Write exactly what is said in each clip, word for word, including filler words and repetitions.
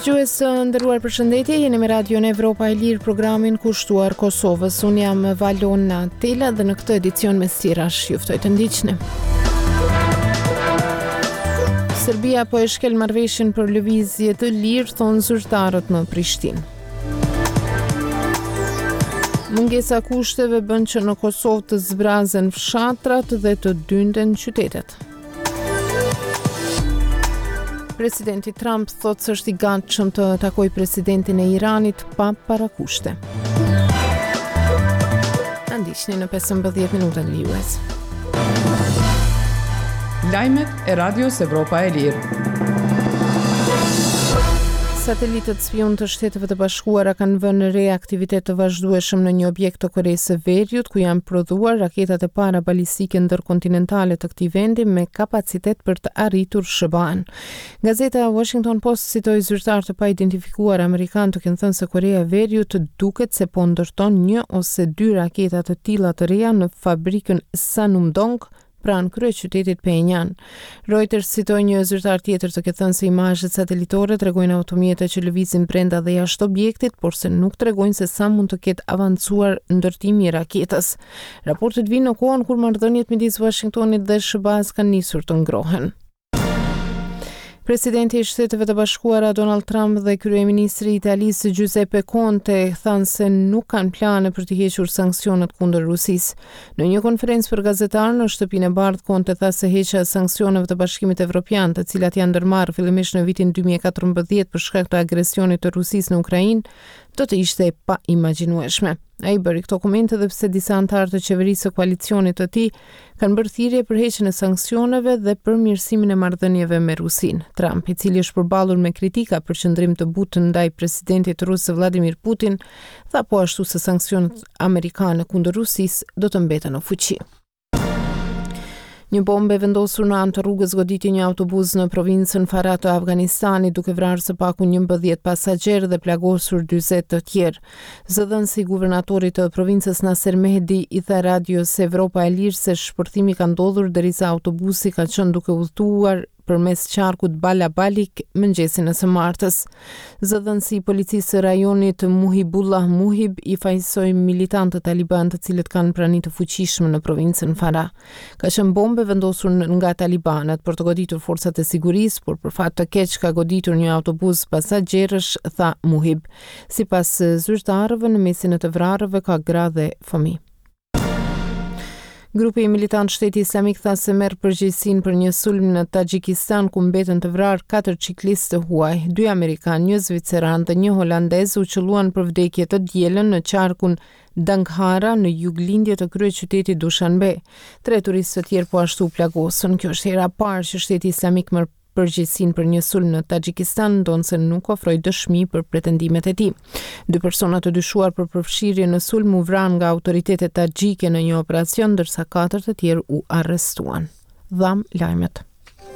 Dëgjues të nderuar, përshëndetje, jeni me Radion Evropa e Lirë, programin kushtuar Kosovës. Unë jam Valona Tela dhe në këtë edicion me stirash ju ftoj të ndiqni. Serbia po e shkel marrëveshjen për lëvizje të lirë, thonë zyrtarët në Prishtinë. Mungesa kushteve bën që në Kosovë të zbrazen fshatrat dhe të dynden qytetet. Presidenti Trump thotë se është i gatshëm të takojë presidentin e Iranit pa parakushte. Na ndiqni në pesëmbëdhjetë minuta liues. Lajmet e Radios Evropa e Lirë. Satelitët spion të Shteteve të Bashkuara kanë vënë re aktivitet të vazhdueshëm në një objekt të Koresë së Veriut, ku janë prodhuar raketat e para balistike ndërkontinentale të këtij vendi me kapacitet për të arritur Sh B A-n. Gazeta Washington Post citoi zyrtar të pa identifikuar amerikan të kenë thënë se Korea e Veriut duket se po ndërton një ose dy raketa të tilla të reja në fabrikën Sanumdong pranë kryeqytetit Pyongyang. Reuters citoi një zyrtar tjetër të ketë thënë se imazhet satelitore tregojnë automjete që lëvizin brenda dhe jashtë objektit, por se nuk tregojnë se sa mund të ketë avancuar ndërtimi i raketës. Raportet vinë në kohën kur marrëdhëniet midis Washingtonit dhe Sh B A-s kanë nisur të ngrohen. Presidenti i Shteteve të Bashkuara Donald Trump dhe kryeministri i Italisë Giuseppe Conte thanë se nuk kanë plane për të hequr sanksionet kundër Rusisë. Në një konferencë për gazetarë në Shtëpinë e Bardhë, Conte tha se heqja e sanksioneve të Bashkimit Evropian, të cilat janë ndërmarrë fillimisht në vitin dy mijë e katërmbëdhjetë për shkak të agresionit të Rusisë në Ukrainë, do të ishte pa imagjinueshme. Ai bëri këto komente edhe pse disa anëtarë të qeverisë së koalicionit të tij kanë bërë thirrje për heqjen e sanksioneve dhe përmirësimin e marrëdhënieve me Rusinë. Trump, i cili është përballur me kritika për qëndrim të butë ndaj presidentit rus Vladimir Putin, tha po ashtu se sanksionet amerikane kundër Rusisë do të mbeten në fuqi. Një bombe vendosur në anë të rrugës goditi një autobus në provincën Farah të Afganistanit, duke vrarë së paku njëmbëdhjetë pasagjerë dhe plagosur dyzet të tjerë. Zëdhënësi i guvernatorit të provincës Nasser Mehdi i tha Radios Evropa e Lirë se shpërthimi ka ndodhur derisa autobusi ka qenë duke udhëtuar përmes qarkut Bala Balik mëngjesin e së martës. Zëdhënësi i policisë së rajonit Muhibullah Muhib i fajsoi militantë taliban të cilët kanë prani të fuqishme në provincën Farah. Ka qenë bombe vendosur nga talibanët për të goditur forcat e sigurisë, por për fat të keq ka goditur një autobus pasagjerësh, tha Muhib. Sipas zyrtarëve, në mesin e të vrarëve ka gra dhe fëmijë. Grupi i militant Shteti Islamik tha se merr përgjegjësinë për një sulm në Tagjikistan ku mbeten të vrarë katër ciklistë të huaj, dy amerikanë, një zviceran dhe një holandez u qelluan për vdekje të dielën në qarkun Danghara në juglindje të kryeqytetit Dushanbe. Tre turistë të tjerë po ashtu plagosën. Kjo është hera e parë që Shteti Islamik merr përgjegjësinë për një sulm në Tagjikistan, ndonse nuk ofroi dëshmi për pretendimet e tij. Dy persona të dyshuar për përfshirje në sulm u vranë nga autoritetet tagjike në një operacion, ndërsa katër të tjerë u arrestuan. Dham lajmet.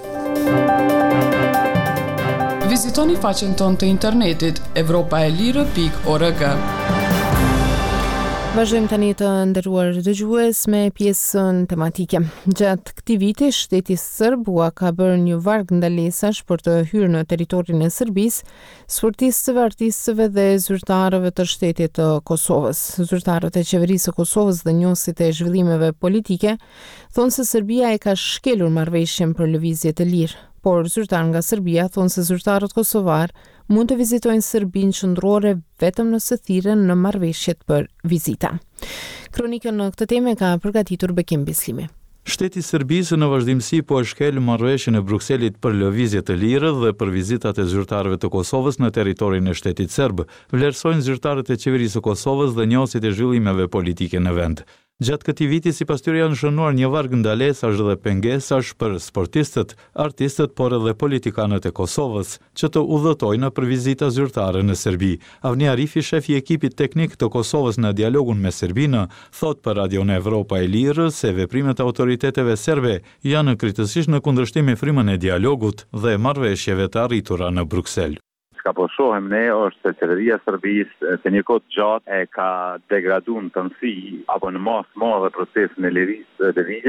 Vizitoni faqen tonë të internetit evropaelire pikë org. Vazhdojmë tani të nderuar dëgjues me pjesën tematike. Gjatë këtij viti, shteti serb ua ka bërë një varg ndalesash për të hyrë në territorin e Serbisë, sportistëve, artistëve dhe zyrtarëve të shtetit të Kosovës. Zyrtarët e qeverisë së Kosovës dhe njohësit e zhvillimeve politike thonë se Serbia e ka shkelur marrëveshjen për lëvizje të lirë, por zyrtar nga Serbia thonë se zyrtarët kosovar mund të vizitojnë Serbinë qendrore vetëm nëse thirren në marrëveshjet për vizita. Kronikën në këtë temë ka përgatitur Bekim Bislimi. Shteti i Serbisë në vazhdimsi po e shkel marrëveshjen e Brukselit për lëvizje të lirë dhe për vizitat e zyrtarëve të Kosovës në territorin e shtetit serb, vlerësojnë zyrtarët e qeverisë së Kosovës dhe njohësit e zhvillimeve politike në vend. Gjatë këtij viti, sipas tyre, janë shënuar një varg ndalesash dhe pengesash për sportistët, artistët, por edhe politikanët e Kosovës, që të udhëtojnë për vizita zyrtare në Serbi. Avni Arifi, shefi i ekipit teknik të Kosovës në dialogun me Serbinë, thot për Radion Evropa e Lirë se veprimet e autoriteteve serbe janë krejtësisht në kundërshtim me frymën e dialogut dhe marrëveshjeve të arritura në Bruksel. Ka po shohem ne është se qeveria e Serbisë të një kohë gjatë e ka degraduar në tëndësi apo në masë madhe procesin e lirisë të lëvizjes,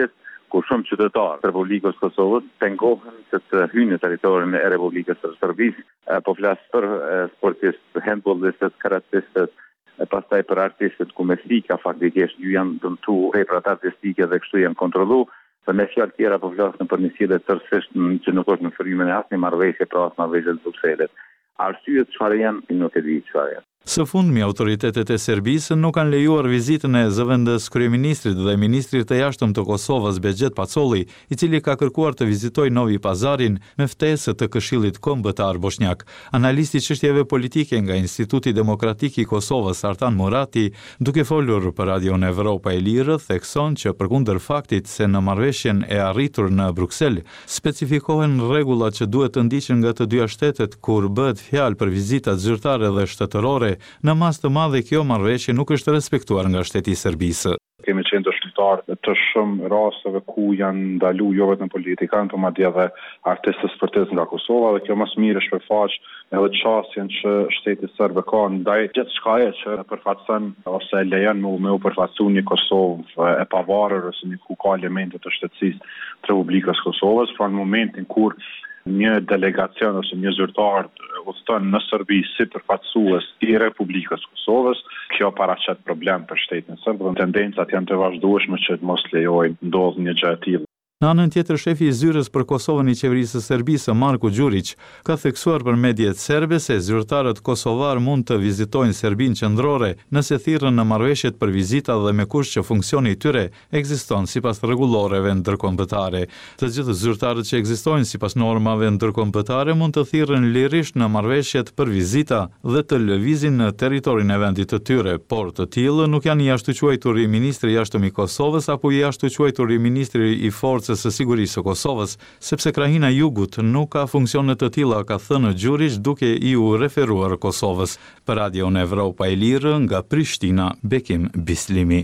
ku shumë qytetarë të Republikës së Kosovës pengohen se të hyjnë në territorin e Republikës së Serbisë. Po flas për sportistë, handballistët, karatistët, e pastaj për artistët ku me flika faktikisht ju janë dëmtu veprat artistike dhe kështu janë kontrollu. Për me fjalë tjera po flasim për një sjellje tërësisht që nuk është në frymen e asnjë marrëveshje pra as marrëveshje të Brukselit. Arsyet çfarë janë, nuk e di çfarë janë. Së fundmi, autoritetet e Serbisë nuk kanë lejuar vizitën e zëvendës kryeministrit dhe ministrit të jashtëm të Kosovës Begjet Pacolli, i cili ka kërkuar të vizitojë Novi Pazarin me ftesë të Këshillit Kombëtar Bosnjak. Analisti i çështjeve politike nga Instituti Demokratik i Kosovës Artan Murati, duke folur për Radion Evropa e Lirë, thekson që përkundër faktit se në marrëveshjen e arritur në Bruksel specifikohen rregullat që duhet të ndiqen nga të dyja shtetet kur bëhet fjalë për vizitat zyrtare dhe shtetërore. Në mas të madhe kjo marrëveshje nuk është respektuar nga shteti i Serbisë. Kemi qenë dëshmitarë të shumë rasteve ku janë ndalu jo vetëm politikanë, por madje edhe artistë sportistë nga Kosova dhe kjo më së miri shpërfaq edhe çastjen që shteti serb ka ndaj gjithçkaje që përfaqëson ose lejon me me u përfaqësu një Kosovë e pavarur ose një ku ka elemente të shtetësisë të Republikës së Kosovës, pra në momentin kur një delegacion ose një zyrtar udhëton në Serbi si përfaqësues i Republikës së Kosovës, kjo paraqet problem për shtetin serb dhe tendencat janë të vazhdueshme që të mos lejojnë ndodh një gjë e tillë. Në anën tjetër, shefi i zyrës për Kosovën i qeverisë së Serbisë, Marko Đurić, ka theksuar për mediat serbe se zyrtarët kosovar mund të vizitojnë Serbinë qendrore nëse thirrën në marrëveshjet për vizita dhe me kusht që funksioni i tyre ekziston sipas rregulloreve ndërkombëtare. Të gjithë zyrtarët që ekzistojnë sipas normave ndërkombëtare mund të thirrën lirisht në marrëveshjet për vizita dhe të lëvizin në territorin e vendit të tyre, por të tillë nuk janë jashtëquajtur i ministri i jashtëm i Kosovës apo i jashtëquajtur i ministri i forcës së sigurisë së Kosovës, sepse krahina e Jugut nuk ka funksione të tilla, ka thënë Đurić duke i u referuar Kosovës. Për Radion Evropa e Lirë nga Prishtina, Bekim Bislimi.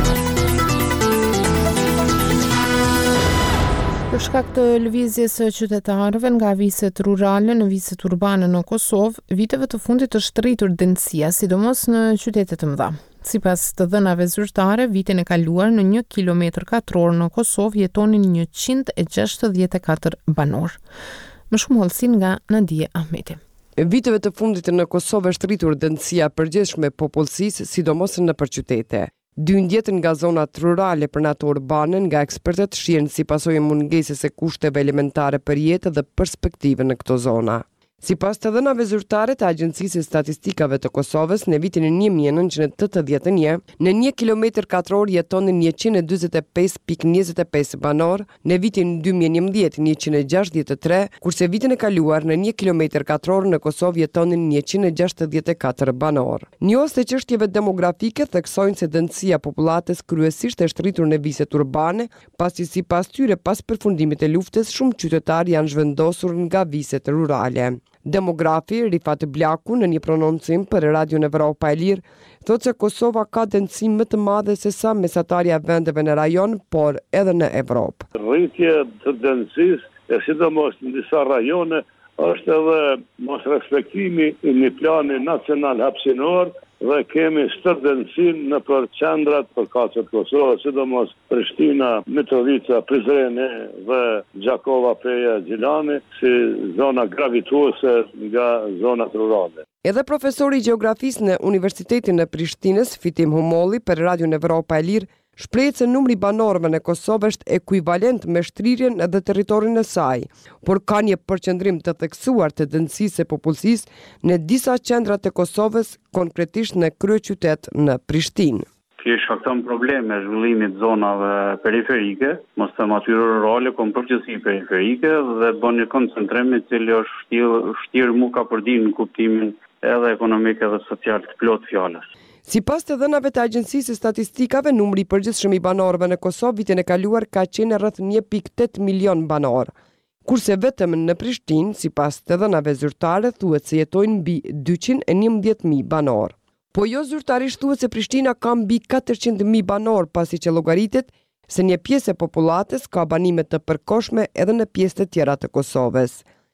Për shkak të lëvizjes së qytetarëve nga viset rurale në viset urbane në Kosovë, viteve të fundit është rritur densija, sidomos në qytete të mëdha. Sipas të dhënave zyrtare, vitin e kaluar në një kilometër katror në Kosovë jetonin njëqind e gjashtëdhjetë e katër banor. Më shumë hollësi nga Nadia Ahmeti. Viteve të fundit në Kosovë është rritur densija përgjithshme e popullsisë, sidomos në përqytete. Dyndjet nga zonat rurale për natë urbane nga ekspertët shihen si pasojë mungesës së kushteve elementare për jetë dhe perspektive në këto zona. Sipas të dhënave zyrtare të Agjencisë së Statistikave të Kosovës, në vitin e një mijë e nëntëqind e tetëdhjetë e një, në një kilometër katror jetonin njëqind e dyzet e pesë pikë njëzet e pesë banor, në vitin dy mijë e njëmbëdhjetë njëqind e gjashtëdhjetë e tre, kurse vitin e kaluar në një kilometër katror në Kosovë jetonin njëqind e gjashtëdhjetë e katër banor. Njohës të çështjeve demografike theksojnë se densija e popullatës kryesisht është rritur në viset urbane, pasi sipas tyre pas përfundimit të luftës shumë qytetarë janë zhvendosur nga viset rurale. Demografi Rifat Blaku në një prononcim për Radion Evropa e Lirë thotë se Kosova ka densë më të madhe se sa mesatarja e vendeve në rajon, por edhe në Evropë. Rritje të densisë, e sidomos në disa rajone, është edhe mos respektimi i një plani nacional hapësinor dhe kemi stërdensin në për qendrat për kaqet Kosovës, sidomos Prishtina, Mitrovica, Prizreni dhe Gjakova Peja Gjilani, si zona gravituese nga zonat rurale. Edhe profesori i gjeografisë në Universitetin e Prishtinës, Fitim Humolli, për Radion Evropa e Lirë, shprehet se numri banorëve në Kosovë është ekuivalent me shtrirjen dhe territorin e saj, por ka një përqendrim të theksuar të densisë së popullsisë në disa qendra të Kosovës, konkretisht në kryeqytet në Prishtinë. Kjo shkakton probleme zhvillimit zonave periferike, mos të atyre rurale, kom përgjithësi periferike dhe bën një koncentrim i cili është shtirë shtir mu ka përdi në kuptimin edhe ekonomik edhe social të plot fjalës. Sipas të dhënave të Agjencisë së Statistikave, numri i përgjithshëm i banorëve në Kosovë vitin e kaluar ka qenë rreth një pikë tetë milion banor, kurse vetëm në Prishtinë, sipas të dhënave zyrtare, thuhet se jetojnë mbi dyqind e njëmbëdhjetë mijë banor. Po jo zyrtarisht thuhet se Prishtina ka mbi katërqind mijë banor, pasi që llogaritet se një pjesë e popullatës ka banime të përkohshme edhe në pjesë të tjera të Kosovës.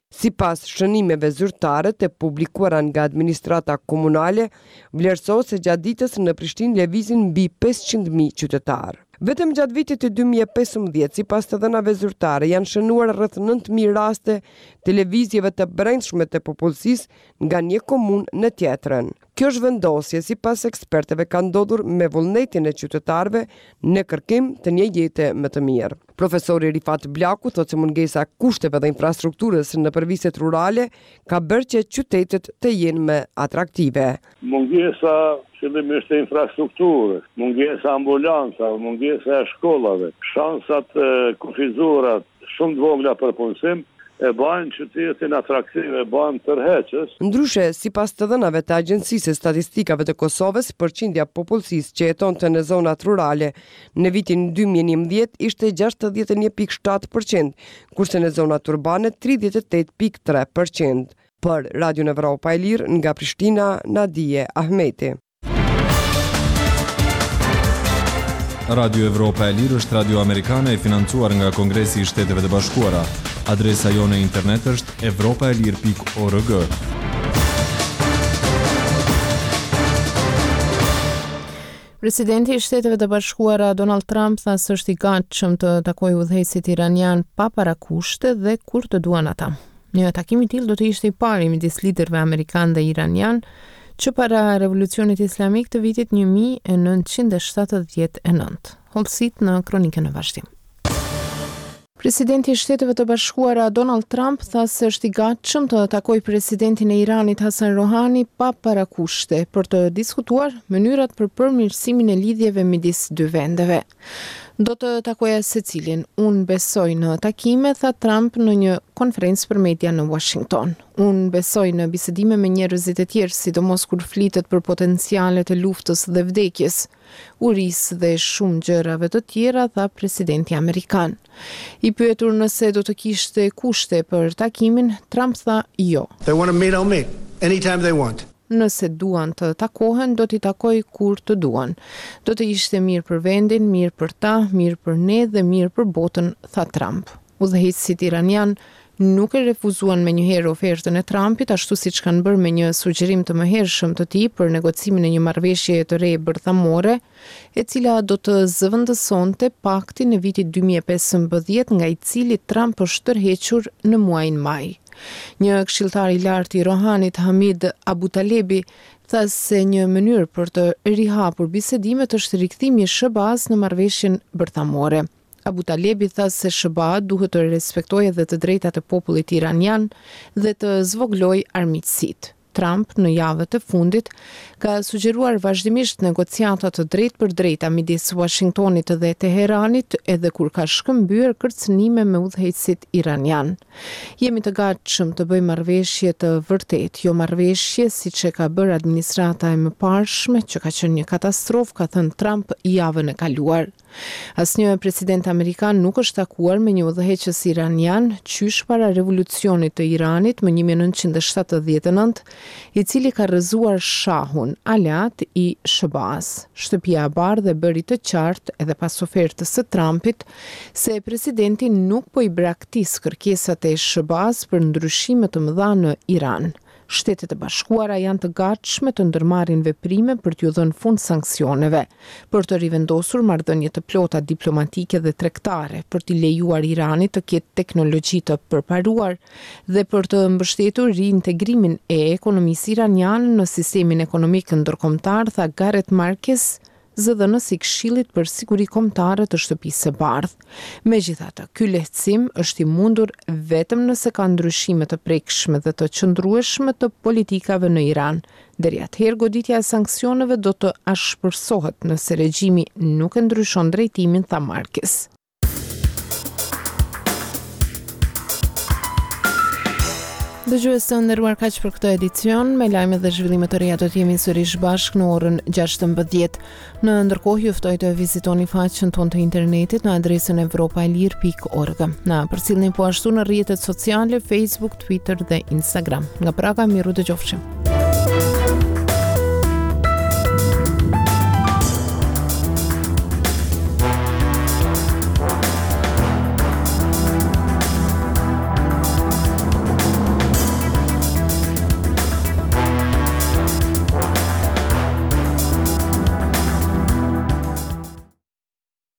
Sipas shënimeve zyrtare të publikuara nga administrata komunale, vlerësohet se gjatë ditës në Prishtinë lëvizin mbi pesëqind mijë qytetar. Vetëm gjatë vitit të dy mijë e pesëmbëdhjetë, sipas të dhënave zyrtare, janë shënuar rreth nëntë mijë raste të lëvizjeve të brendshme të popullsisë nga një komunë në tjetrën. Kjo zhvendosje, sipas ekspertëve, ka ndodhur me vullnetin e qytetarëve në kërkim të një jete më të mirë. Profesori Rifat Blaku thotë se mungesa e kushteve dhe infrastrukturës në përviset rurale ka bërë që qytetet të jenë më atraktive. Mungesa fillimisht e infrastrukturës, mungesa ambulanca, mungesa e shkollave, shansat e kufizurat shumë të vogla për punësim e bajnë qytetin atraktiv, e bajnë tërheqës. Ndryshe, sipas të dhënave të Agjencisë së Statistikave të Kosovës, përqindja e popullsisë që jetonte në zonat rurale në vitin dy mijë e njëmbëdhjetë ishte gjashtëdhjetë e një pikë shtatë përqind, kurse në zonat urbane tridhjetë e tetë pikë tre përqind. Për Radio Evropa e Lirë nga Prishtina, Nadije Ahmeti. Radio Evropa e Lirë është radio amerikane e financuar nga Kongresi i Shteteve të Bashkuara. Adresa jone internet është evropa e lirë pikë org. Presidenti i Shteteve të Bashkuara Donald Trump tha se është i gatshëm të takojë udhëheqësit iranian pa parakushte dhe kur të duan ata. Një takim i tillë do të ishte i pari midis liderëve amerikan dhe iranian që para revolucionit islamik të vitit një mijë e nëntëqind e shtatëdhjetë e nëntë. Hollësit në kronikën e vazhdim. Presidenti i Shteteve të Bashkuara Donald Trump tha se është i gatshëm të takojë presidentin e Iranit Hasan Rohani pa parakushte për të diskutuar mënyrat për përmirësimin e lidhjeve midis dy vendeve. Do të takoja secilin. Unë besoj në takime, tha Trump në një konferencë për media në Washington. Unë besoj në bisedime me njerëzit e tjerë, sidomos kur flitet për potencialet e luftës dhe vdekjes, urisë dhe shumë gjërave të tjera, tha presidenti amerikan. I pyetur nëse do të kishte kushte për takimin, Trump tha jo. They want to meet, I'll meet. Anytime they want. Nëse duan të takohen, do t'i takoj kur të duan. Do të ishte mirë për vendin, mirë për ta, mirë për ne dhe mirë për botën, tha Trump. Udhëheqësit iranian nuk e refuzuan me njëherë ofertën e Trumpit, ashtu siç kanë bërë me një sugjerim të mëhershëm të tij për negocimin e një marrëveshje të re bërthamore, e cila do të zëvendësonte paktin e vitit dy mijë e pesëmbëdhjetë, nga i cili Trump është tërhequr në muajin maj. Një këshilltar i lartë i Rohanit, Hamid Abu Talebi, tha se një mënyrë për të rihapur bisedimet është rikthimi i S B A-s në marrëveshjen bërthamore. Abu Talebi tha se S B A duhet të respektojë edhe të drejtat e popullit iranian dhe të zvoglojë armiqësitë. Trump në javët e fundit ka sugjeruar vazhdimisht negociata të drejtë për drejta midis Washingtonit dhe Teheranit, edhe kur ka shkëmbyer kërcënime me udhëheqësit iranian. Jemi të gatshëm të bëjmë marrëveshje të vërtetë, jo marrëveshje siç e ka bërë administrata e mëparshme, që ka qenë një katastrofë, ka thënë Trump javën e kaluar. Asnjë president amerikan nuk është takuar me një udhëheqës iranian qysh para revolucionit të Iranit më një mijë e nëntëqind e shtatëdhjetë e nëntë, i cili ka rrëzuar shahun, aleat i S B A-s. Shtëpia e Bardhë bëri të qartë edhe pas ofertës së Trumpit se presidenti nuk po i braktis kërkesat e S B A-s për ndryshime të mëdha në Iran. Shtetet e Bashkuara janë të gatshme të ndërmarrin veprime për t'ju dhënë fund sanksioneve, për të rivendosur marrëdhënie të plota diplomatike dhe tregtare, për t'i lejuar Iranit të ketë teknologji të përparuar dhe për të mbështetur riintegrimin e ekonomisë iraniane në sistemin ekonomik ndërkombëtar, tha Gareth Marquez, zëdhënës i Këshillit për Siguri Kombëtare të Shtëpisë së Bardhë. Megjithatë, ky lehtësim është i mundur vetëm nëse ka ndryshime të prekshme dhe të qëndrueshme të politikave në Iran. Deri atëherë, goditja e sanksioneve do të ashpërsohet nëse regjimi nuk e ndryshon drejtimin, tha Marquez. Dëgjues të nderuar, kaq për këtë edicion. Me lajme dhe zhvillime të reja do të jemi sërish bashkë në orën gjashtëmbëdhjetë. Në ndërkohë ju ftoj të vizitoni faqen tonë të internetit në adresën evropa e lirë pikë org. Na përcjellni po ashtu në rrjetet sociale, Facebook, Twitter dhe Instagram. Nga Praga, miru dëgjofshim.